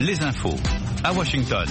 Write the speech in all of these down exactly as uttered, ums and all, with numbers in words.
Les infos à Washington.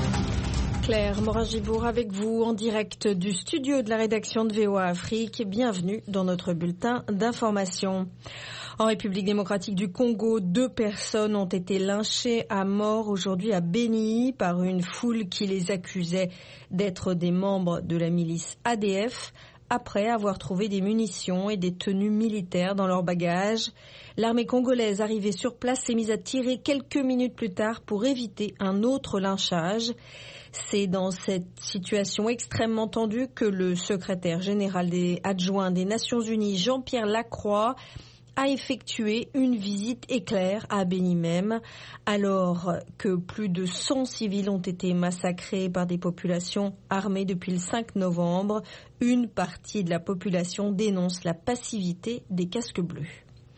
Claire Morin-Gibourg avec vous en direct du studio de la rédaction de V O A Afrique. Bienvenue dans notre bulletin d'information. En République démocratique du Congo, deux personnes ont été lynchées à mort aujourd'hui à Beni par une foule qui les accusait d'être des membres de la milice A D F. Après avoir trouvé des munitions et des tenues militaires dans leurs bagages, l'armée congolaise arrivée sur place s'est mise à tirer quelques minutes plus tard pour éviter un autre lynchage. C'est dans cette situation extrêmement tendue que le secrétaire général des adjoints des Nations Unies, Jean-Pierre Lacroix, a effectué une visite éclair à Beni même, alors que plus de cent civils ont été massacrés par des populations armées depuis le cinq novembre. Une partie de la population dénonce la passivité des casques bleus.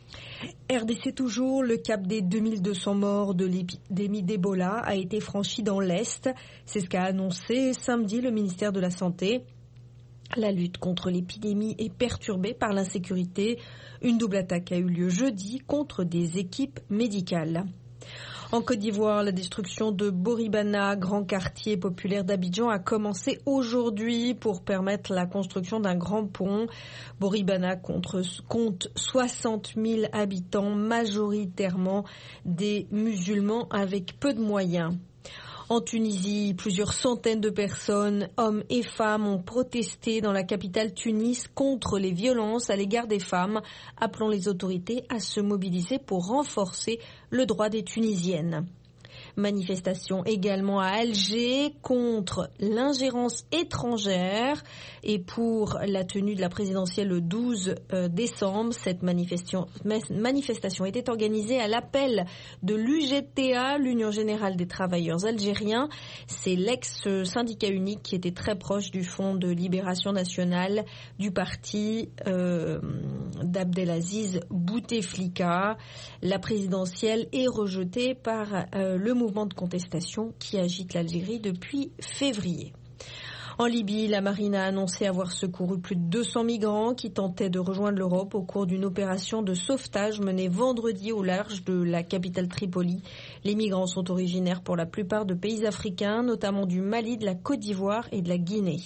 R D C toujours, le cap des deux mille deux cents morts de l'épidémie d'Ebola a été franchi dans l'Est. C'est ce qu'a annoncé samedi le ministère de la Santé. La lutte contre l'épidémie est perturbée par l'insécurité. Une double attaque a eu lieu jeudi contre des équipes médicales. En Côte d'Ivoire, la destruction de Boribana, grand quartier populaire d'Abidjan, a commencé aujourd'hui pour permettre la construction d'un grand pont. Boribana compte soixante mille habitants, majoritairement des musulmans avec peu de moyens. En Tunisie, plusieurs centaines de personnes, hommes et femmes, ont protesté dans la capitale Tunis contre les violences à l'égard des femmes, appelant les autorités à se mobiliser pour renforcer le droit des Tunisiennes. Manifestation également à Alger contre l'ingérence étrangère et pour la tenue de la présidentielle le douze décembre. Cette manifestation, manifestation était organisée à l'appel de l'U G T A, l'Union Générale des Travailleurs Algériens. C'est l'ex-syndicat unique qui était très proche du Front de Libération Nationale du parti euh, d'Abdelaziz Bouteflika. La présidentielle est rejetée par euh, le mouvement de contestation qui agite l'Algérie depuis février. En Libye, la marine a annoncé avoir secouru plus de deux cents migrants qui tentaient de rejoindre l'Europe au cours d'une opération de sauvetage menée vendredi au large de la capitale Tripoli. Les migrants sont originaires pour la plupart de pays africains, notamment du Mali, de la Côte d'Ivoire et de la Guinée.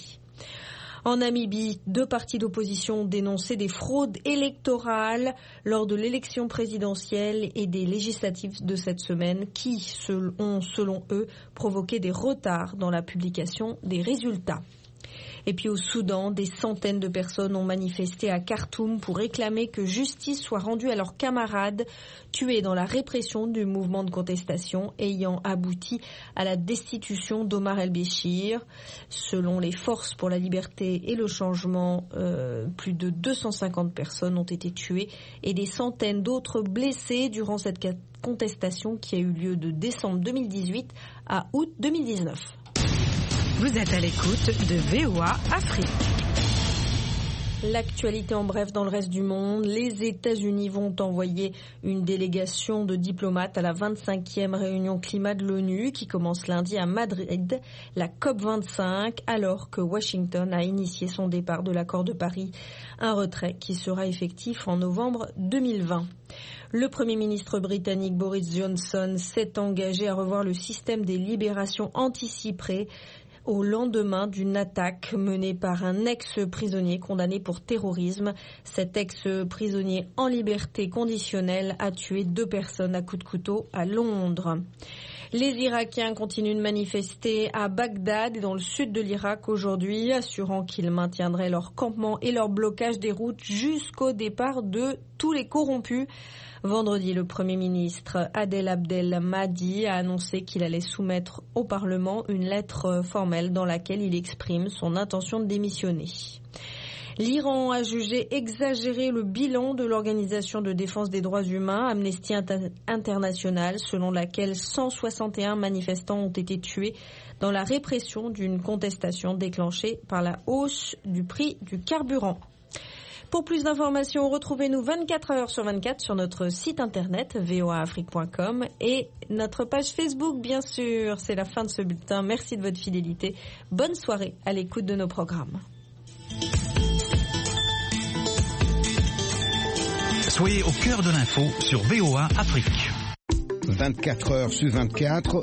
En Namibie, deux partis d'opposition ont dénoncé des fraudes électorales lors de l'élection présidentielle et des législatives de cette semaine qui ont, selon eux, provoqué des retards dans la publication des résultats. Et puis au Soudan, des centaines de personnes ont manifesté à Khartoum pour réclamer que justice soit rendue à leurs camarades tués dans la répression du mouvement de contestation ayant abouti à la destitution d'Omar el-Béchir. Selon les forces pour la liberté et le changement, euh, plus de deux cent cinquante personnes ont été tuées et des centaines d'autres blessées durant cette contestation qui a eu lieu de décembre deux mille dix-huit à août deux mille dix-neuf. Vous êtes à l'écoute de V O A Afrique. L'actualité en bref dans le reste du monde. Les États-Unis vont envoyer une délégation de diplomates à la vingt-cinquième réunion climat de l'ONU qui commence lundi à Madrid, la COP vingt-cinq, alors que Washington a initié son départ de l'accord de Paris, un retrait qui sera effectif en novembre deux mille vingt. Le Premier ministre britannique Boris Johnson s'est engagé à revoir le système des libérations anticipées au lendemain d'une attaque menée par un ex-prisonnier condamné pour terrorisme. Cet ex-prisonnier en liberté conditionnelle a tué deux personnes à coups de couteau à Londres. Les Irakiens continuent de manifester à Bagdad et dans le sud de l'Irak aujourd'hui, assurant qu'ils maintiendraient leur campement et leur blocage des routes jusqu'au départ de tous les corrompus. Vendredi, le Premier ministre Adel Abdel Mahdi a annoncé qu'il allait soumettre au Parlement une lettre formelle dans laquelle il exprime son intention de démissionner. L'Iran a jugé exagéré le bilan de l'Organisation de défense des droits humains, Amnesty International, selon laquelle cent soixante et un manifestants ont été tués dans la répression d'une contestation déclenchée par la hausse du prix du carburant. Pour plus d'informations, retrouvez-nous vingt-quatre heures sur vingt-quatre sur notre site internet v o a afrique point com et notre page Facebook, bien sûr. C'est la fin de ce bulletin. Merci de votre fidélité. Bonne soirée à l'écoute de nos programmes. Soyez au cœur de l'info sur V O A Afrique. vingt-quatre heures sur vingt-quatre